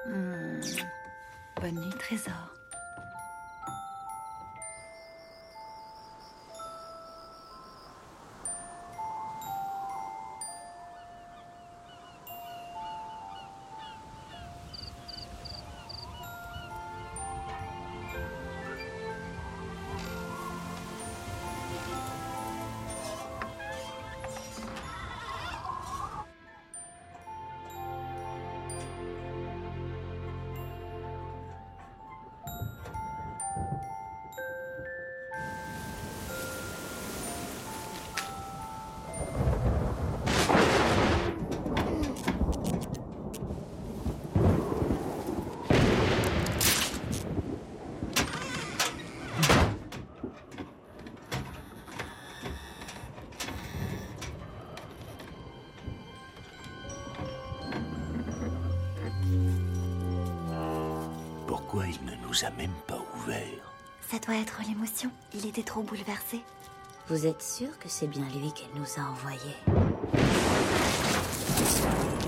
Bonne nuit, trésor. Pourquoi il ne nous a même pas ouvert? Ça doit être l'émotion. Il était trop bouleversé. Vous êtes sûr que c'est bien lui qu'elle nous a envoyés?